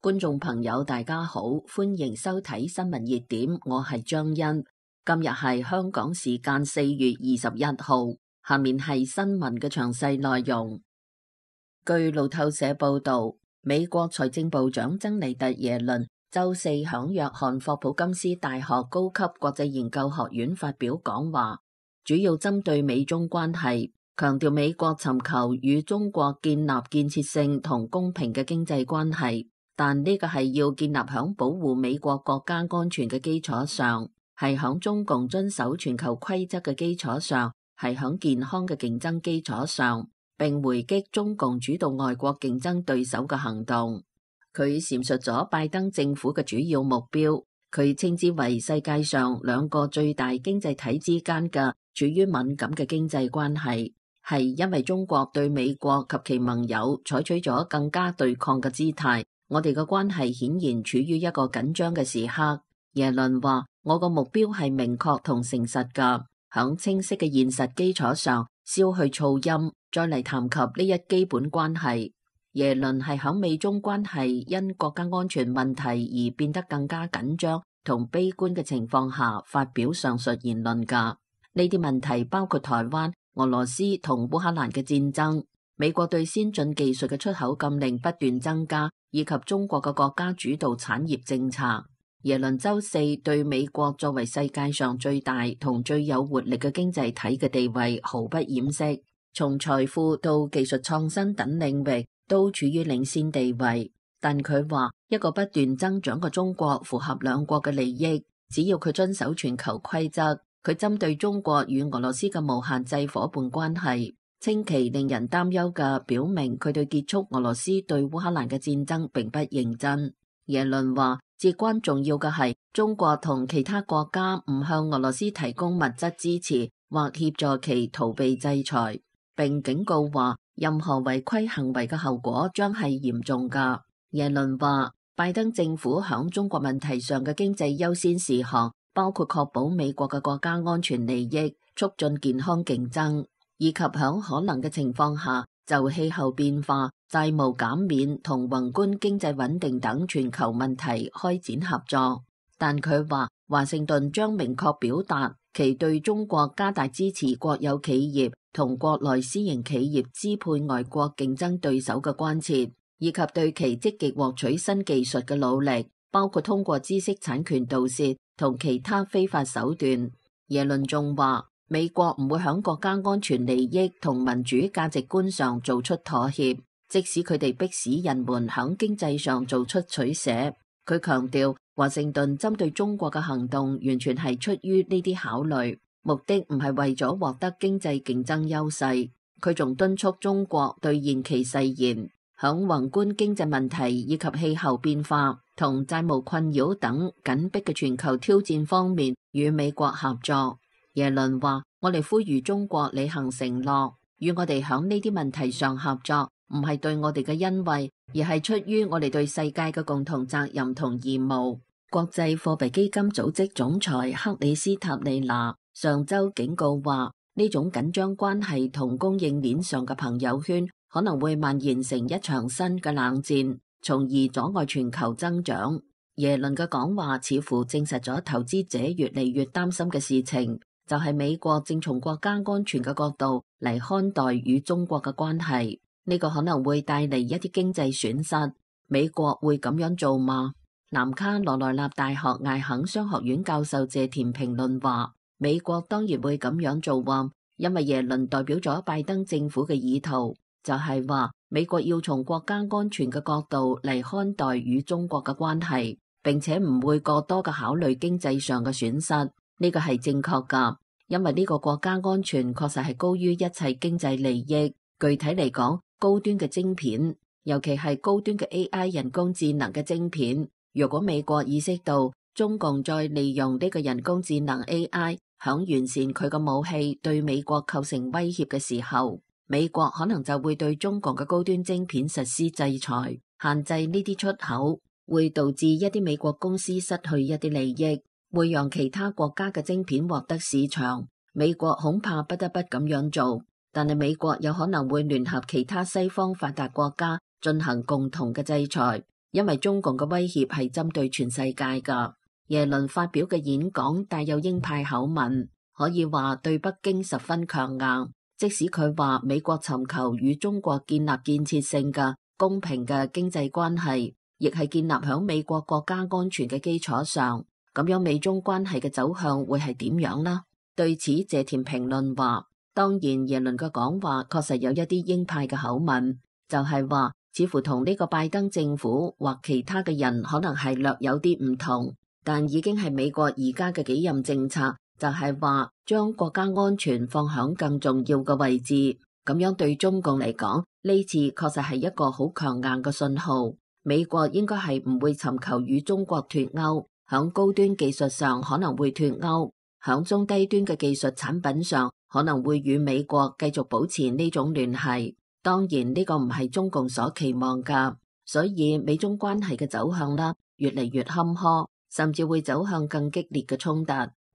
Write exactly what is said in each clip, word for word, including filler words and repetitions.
觀眾朋友大家好，歡迎收睇新聞熱點，我係張欣。今日係香港時間四月二十一號，下面係新聞嘅詳細內容。據路透社報道，美國財政部長珍妮特耶倫周四響約翰霍普金斯大學高級國際研究學院發表講話，主要針對美中關係，強調美國尋求與中國建立建設性同公平嘅經濟關係，但呢個係要建立響保護美國國家安全嘅基礎上，係響中共遵守全球規則嘅基礎上，係響健康嘅競爭基礎上，並回擊中共主導外國競爭對手嘅行動。佢闡述咗拜登政府嘅主要目標，佢稱之為世界上兩個最大經濟體之間嘅處於敏感嘅經濟關係，係因為中國對美國及其盟友採取咗更加對抗嘅姿態，我哋嘅關係顯然處於一個緊張嘅時刻。耶倫話：我個目標係明確同誠實㗎，響清晰嘅現實基礎上消去噪音，再嚟談及呢一基本關係。耶倫係響美中關係因國家安全問題而變得更加緊張同悲觀嘅情況下發表上述言論㗎。呢啲問題包括台灣、俄羅斯同烏克蘭嘅戰爭，美國對先進技術嘅出口禁令不斷增加，以及中國嘅國家主導產業政策。耶倫周四對美國作為世界上最大同最有活力嘅經濟體嘅地位毫不掩飾，從財富到技術創新等領域都處於領先地位。但佢話一個不斷增長嘅中國符合兩國嘅利益，只要佢遵守全球規則。佢針對中國與俄羅斯嘅無限制夥伴關係，稱其令人擔憂嘅，表明佢對結束俄羅斯對烏克蘭嘅戰爭並不認真。耶倫話，至關重要嘅係中國同其他國家唔向俄羅斯提供物質支持或協助其逃避制裁，並警告話任何違規行為嘅後果將係嚴重㗎。耶倫話，拜登政府響中國問題上嘅經濟優先事項包括確保美國嘅國家安全利益、促進健康競爭，以及響可能嘅情況下就氣候變化、債務減免同宏觀經濟穩定等全球問題開展合作。但佢話華盛頓將明確表達其對中國加大支持國有企業同國內私營企業支配外國競爭對手嘅關切，以及對其積極獲取新技術嘅努力，包括通過知識產權盜竊同其他非法手段。耶倫仲話，美國唔會響國家安全利益同民主價值觀上做出妥協，即使佢哋迫使人們響經濟上做出取捨。佢強調，華盛頓針對中國嘅行動完全係出於呢啲考慮，目的唔係為咗獲得經濟競爭優勢。佢仲敦促中國兌現其誓言，響宏觀經濟問題以及氣候變化同債務困擾等緊迫嘅全球挑戰方面與美國合作。耶倫話，我哋呼籲中國履行承諾，與我哋響呢啲問題上合作，唔係對我哋嘅恩惠，而係出於我哋對世界嘅共同責任同義務。國際貨幣基金組織總裁克里斯塔利娜上周警告話，呢種緊張關係同供應鏈上嘅朋友圈可能會蔓延成一場新嘅冷戰，從而阻礙全球增長。耶倫嘅講話似乎證實咗投資者越嚟越擔心嘅事情，就係美國正從國家安全嘅角度嚟看待與中國嘅關係，呢個可能會帶嚟一啲經濟損失。美國會咁樣做嗎？南卡羅來納大學艾肯商學院教授謝田評論話，美國當然會咁樣做喎，因為耶倫代表咗拜登政府嘅意圖，就係話美國要從國家安全嘅角度嚟看待與中國嘅關係，並且唔會過多嘅考慮經濟上嘅損失。呢個係正確㗎，因為呢個國家安全確實係高於一切經濟利益。具體嚟講，高端嘅晶片，尤其係高端嘅 A I 人工智能嘅晶片，如果美國意識到中共再利用呢個人工智能 A I 響完善佢個武器對美國構成威脅嘅時候，美國可能就會對中國嘅高端晶片實施制裁，限制呢啲出口，會導致一啲美國公司失去一啲利益，會讓其他國家嘅晶片獲得市場。美國恐怕不得不咁樣做，但係美國有可能會聯合其他西方發達國家進行共同嘅制裁， 因為中共嘅威脅係針對全世界㗎。耶倫發表嘅演講帶有鷹派口吻，可以話對北京十分強硬。即使佢話美國尋求與中國建立建設性嘅公平嘅經濟關係，亦係建立響美國國家安全嘅基礎上。咁樣美中關係嘅走向會係點樣呢？對此，謝田評論話：當然，耶倫嘅講話確實有一啲鷹派嘅口吻，就係話似乎同呢個拜登政府或其他嘅人可能係略有啲唔同，但已經係美國而家嘅幾任政策，就係話將國家安全放響更重要嘅位置。咁樣對中共嚟講，呢次確實係一個好強硬嘅信號。美國應該係唔會尋求與中國脫鈎。響高端技術上可能會脫鈎，響中低端嘅技術產品上可能會與美國繼續保持呢種聯繫。當然呢個唔係中共所期望㗎，所以美中關係嘅走向啦，越嚟越坎坷，甚至會走向更激烈嘅衝突。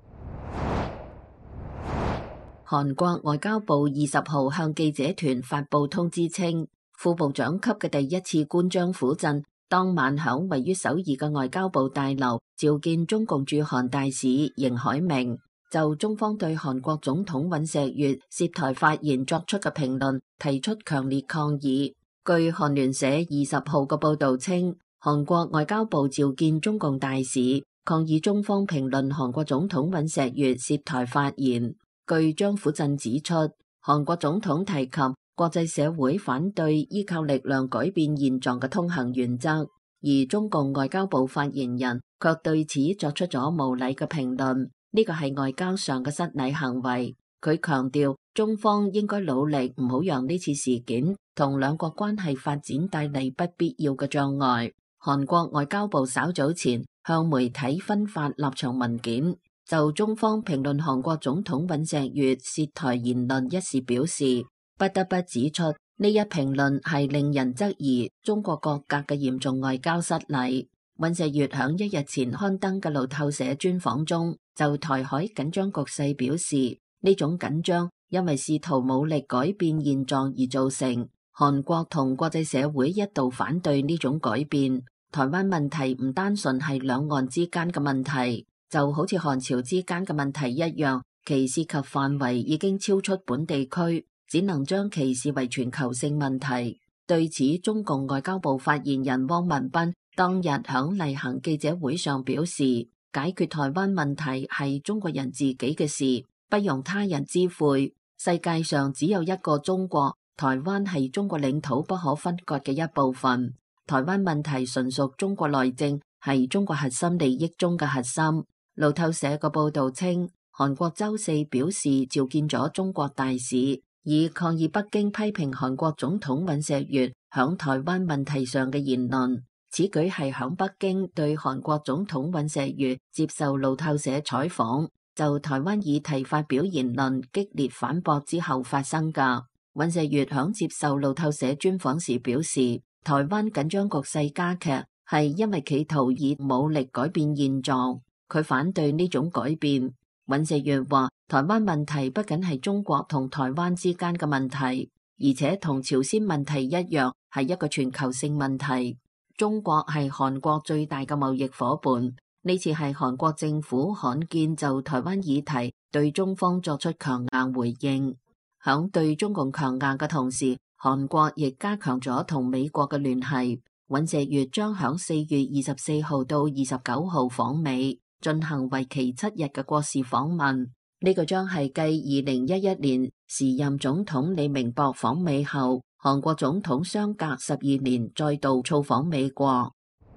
韓國外交部二十號向記者團發布通知稱，副部長級嘅第一次官張輔鎮當晚響位於首爾嘅外交部大樓召見中共駐韓大使邢海明，就中方對韓國總統尹錫悅涉台發言作出嘅評論提出強烈抗議。據韓聯社二十號嘅報道稱，韓國外交部召見中共大使，抗議中方評論韓國總統尹錫悅涉台發言。據張輔鎮指出，韓國總統提及國際社會反對依靠力量改變現狀嘅通行原則，而中共外交部發言人卻對此作出咗無禮嘅評論，呢個係外交上嘅失禮行為。佢強調，中方應該努力唔好讓呢次事件同兩國關係發展帶嚟不必要嘅障礙。韓國外交部稍早前向媒體分發立場文件，就中方評論韓國總統尹錫悅涉台言論一事表示，不得不指出，呢一評論係令人質疑中國國格嘅嚴重外交失禮。尹錫悅響一日前刊登嘅路透社專訪中，就台海緊張局勢表示，呢種緊張因為試圖武力改變現狀而造成。韓國同國際社會一度反對呢種改變。台灣問題唔單純係兩岸之間嘅問題，就好似韓朝之間嘅問題一樣，其涉及範圍已經超出本地區。只能將其視為全球性問題。對此，中共外交部發言人汪文斌當日響例行記者會上表示，解決台灣問題係中國人自己嘅事，不容他人知悔。世界上只有一個中國，台灣係中國領土不可分割嘅一部分。台灣問題純屬中國內政，係中國核心利益中嘅核心。路透社個報道稱，韓國周四表示召見咗中國大使，以抗議北京批評韓國總統尹錫悅響台灣問題上嘅言論。此舉係響北京對韓國總統尹錫悅接受路透社採訪，就台灣議題發表言論激烈反駁之後發生㗎。尹錫悅響接受路透社專訪時表示，台灣緊張局勢加劇係因為企圖以武力改變現狀，佢反對呢種改變。尹錫悅話，台灣問題不僅係中國同台灣之間嘅問題，而且同朝鮮問題一樣係一個全球性問題。中國係韓國最大嘅貿易夥伴，呢次係韓國政府罕見就台灣議題對中方作出強硬回應。響對中共強硬嘅同時，韓國亦加強咗同美國嘅聯繫。尹錫悅將響四月二十四號到二十九號訪美，進行為期七日嘅國事訪問，呢個將係繼二零一一年時任總統李明博訪美後，韓國總統相隔十二年再度造訪美國。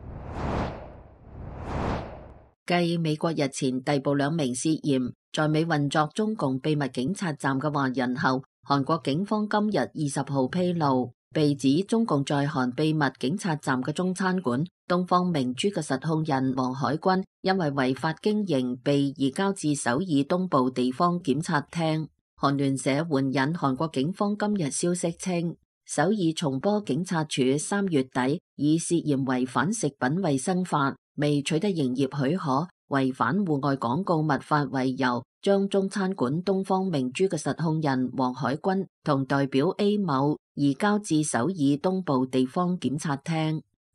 繼美國日前逮捕兩名涉嫌在美運作中共秘密警察站嘅華人後，韓國警方今日二十號披露，被指中共在韓秘密警察站嘅中餐館東方明珠嘅實控人黃海軍，因為違法經營被移交至首爾東部地方檢察廳。韓聯社援引韓國警方今日消息稱，首爾松坡警察署三月底以涉嫌違反食品衛生法、未取得營業許可、違反戶外廣告物法為由，將中餐館東方明珠嘅實控人黃海軍同代表 A 某移交至首爾東部地方檢察廳。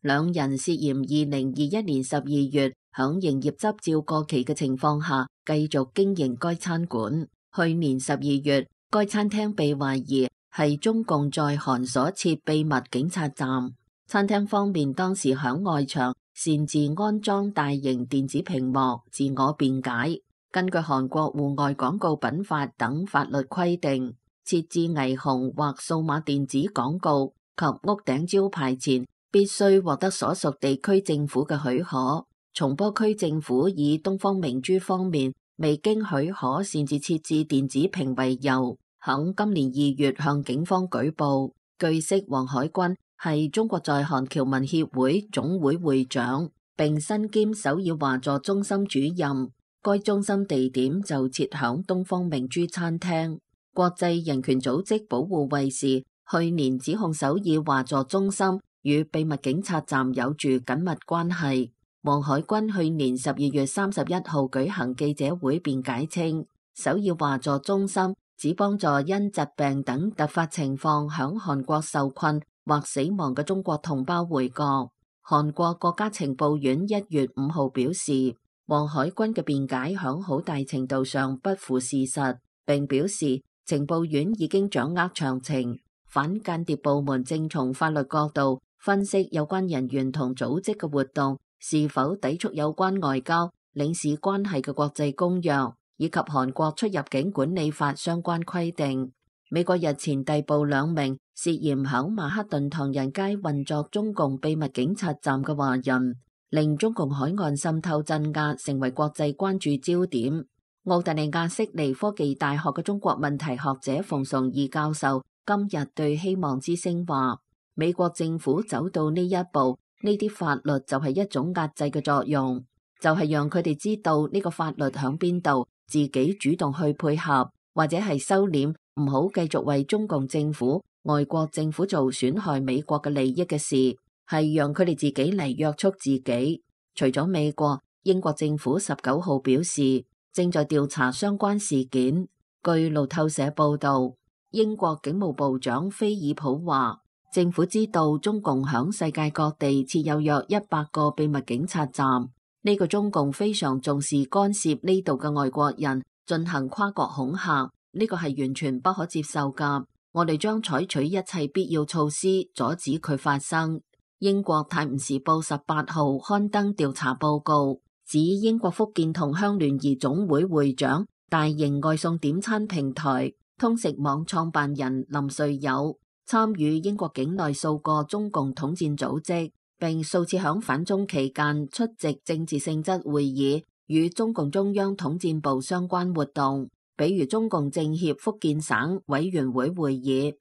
兩人涉嫌二零二一年十二月響營業執照過期嘅情況下繼續經營該餐館。去年十二月，該餐廳被懷疑係中共在韓所設秘密警察站。餐廳方面當時響外牆擅自安裝大型電子屏幕，自我辯解。根據韓國戶外廣告品法等法律規定，設置霓虹或數碼電子廣告及屋頂招牌前，必須獲得所屬地區政府嘅許可。松坡區政府以東方明珠方面未經許可擅自設置電子屏為由，響今年二月向警方舉報。據悉，黃海軍係中國在韓僑民協會總會會長，並身兼首爾華助中心主任。該中心地點就設響東方明珠餐廳。國際人權組織保護衛士去年指控首爾華助中心與秘密警察站有住緊密關係。黃海軍去年十二月三十一號舉行記者會辯解稱，首爾華助中心只幫助因疾病等突發情況響韓國受困或死亡嘅中國同胞回國。韓國國家情報院一月五號表示，黃海軍嘅辯解響好大程度上不符事實，並表示情報院已經掌握詳情，反間諜部門正從法律角度分析有關人員同組織嘅活動是否抵觸有關外交領事關係嘅國際公約，以及韓國出入境管理法相關規定。美國日前逮捕兩名涉嫌響曼克頓唐人街運作中共秘密警察站嘅華人，令中共海岸滲透鎮壓成為國際關注焦點。澳大利亞悉尼科技大學嘅中國問題學者馮崇義教授今日對希望之聲話，美國政府走到呢一步，呢啲法律就係一種壓制嘅作用，就係讓佢哋知道呢個法律響邊度，自己主動去配合，或者係收斂，唔好繼續為中共政府、外國政府做損害美國嘅利益嘅事，係讓佢哋自己嚟約束自己。除咗美國，英國政府十九號表示正在調查相關事件。據路透社報道，英國警務部長菲爾普話，政府知道中共響世界各地設有約一百個秘密警察站，呢個中共非常重視干涉呢度嘅外國人進行跨國恐嚇，呢個係完全不可接受㗎。我哋將採取一切必要措施阻止佢發生。英國泰晤士報十八號刊登調查報告，指英國福建同鄉聯誼總會會長、大型外送點餐平台通食網創辦人林瑞友參與英國境內數個中共統戰組織，並數次響反中期間出席政治性質會議與中共中央統戰部相關活動，比如中共政協福建省委員會會議。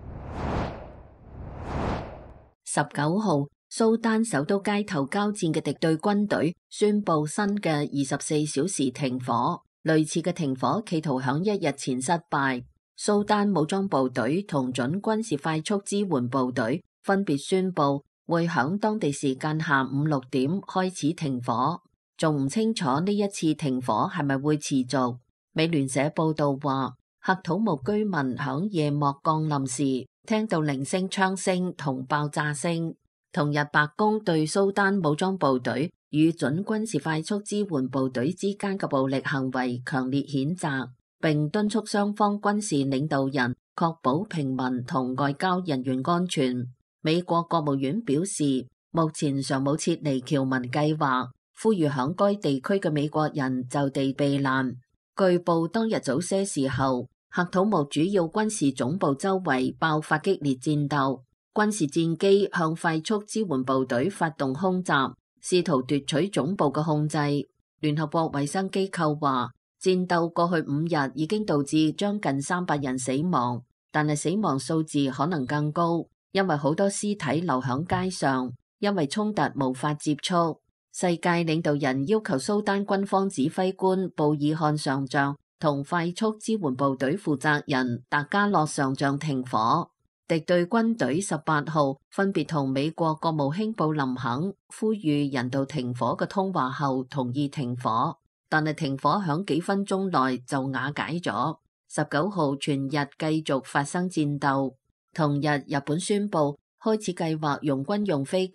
十九號，蘇丹首都街頭交戰嘅敵對軍隊宣布新嘅二十四小時停火，類似嘅停火企圖響一日前失敗。蘇丹武裝部隊同準軍事快速支援部隊分別宣布會響當地時間下午六點開始停火，仲唔清楚呢一次停火係咪會持續。美聯社報道話，喀土穆居民響夜幕降臨時聽到零星槍聲同爆炸聲。同日，白宮對蘇丹武裝部隊與準軍事快速支援部隊之間嘅暴力行為強烈譴責，並敦促雙方軍事領導人確保平民同外交人員安全。美國國務院表示，目前尚冇撤離僑民計劃，呼籲響該地區嘅美國人就地避難。據報當日早些時候，喀土穆主要軍事總部周圍爆發激烈戰鬥，軍事戰機向快速支援部隊發動空襲，試圖奪取總部嘅控制。聯合國衛生機構話，戰鬥過去五日已經導致將近三百人死亡，但係死亡數字可能更高，因為好多屍體留響街上，因為衝突無法接觸。世界領導人要求蘇丹軍方指揮官布爾漢上將同快速支援部隊負責人達加洛上將停火。敵對軍隊十八號分別同美國國務卿布林肯呼籲人道停火嘅通話後同意停火，但係停火響幾分鐘內就瓦解咗。十九號全日繼續發生戰鬥。同日，日本宣布開始計劃用軍用飛機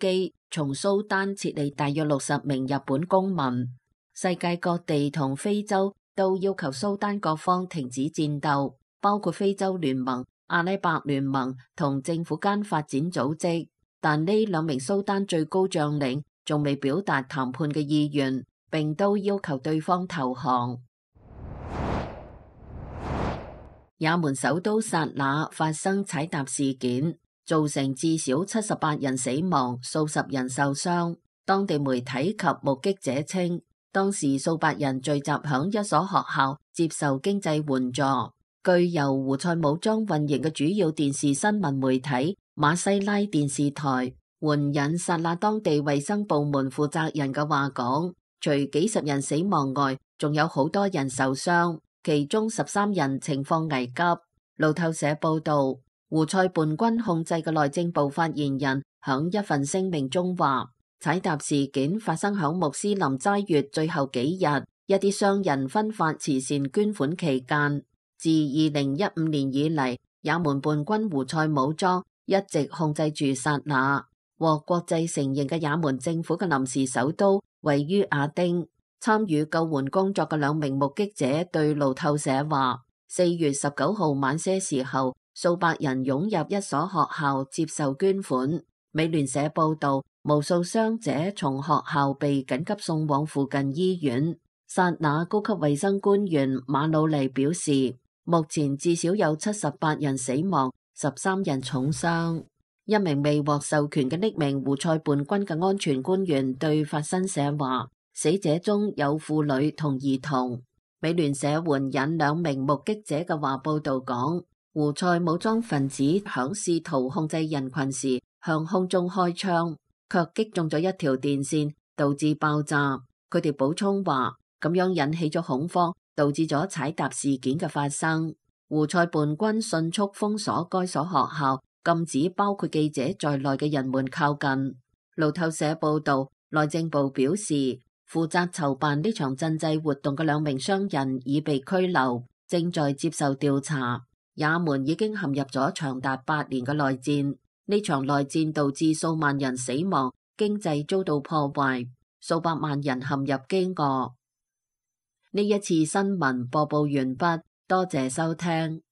從蘇丹撤離大約六十名日本公民。世界各地同非洲都要求蘇丹各方停止戰鬥，包括非洲聯盟、阿拉伯聯盟同政府間發展組織。但呢兩名蘇丹最高將領仲未表達談判嘅意願，並都要求對方投降。也門首都薩那發生踩踏事件，造成至少七十八人死亡，數十人受傷。當地媒體及目擊者稱，當時數百人聚集響一所學校接受經濟援助。據由胡塞武裝運營嘅主要電視新聞媒體馬西拉電視台援引薩那當地衛生部門負責人嘅話講，除幾十人死亡外，仲有好多人受傷。其中十三人情況危急。路透社報道，胡塞叛軍控制嘅內政部發言人響一份聲明中話，踩踏事件發生響穆斯林齋月最後幾日，一啲商人分發慈善捐款期間。自二零一五年以嚟，也門叛軍胡塞武裝一直控制住薩那，獲國際承認嘅也門政府嘅臨時首都位於亞丁。參與救援工作嘅兩名目擊者對路透社話，四月十九號晚些時候，數百人湧入一所學校接受捐款。美聯社報道，無數傷者從學校被緊急送往附近醫院。薩那高級衛生官員馬魯尼表示，目前至少有七十八人死亡，十三人重傷。一名未獲授權嘅匿名胡塞叛軍嘅安全官員對法新社話，死者中有婦女同兒童。美聯社援引兩名目擊者嘅話報道講，胡塞武裝分子響試圖控制人群時向空中開槍，卻擊中咗一條電線，導致爆炸。佢哋補充話，咁樣引起咗恐慌，導致咗踩踏事件嘅發生。胡塞叛軍迅速封鎖該所學校，禁止包括記者在內嘅人們靠近。路透社報道，內政部表示，負責籌辦呢場賑濟活動嘅兩名商人已被拘留，正在接受調查。也門已經陷入咗長達八年嘅內戰，呢場內戰導致數萬人死亡，經濟遭到破壞，數百萬人陷入饑餓。呢一次新聞播報完畢，多謝收聽。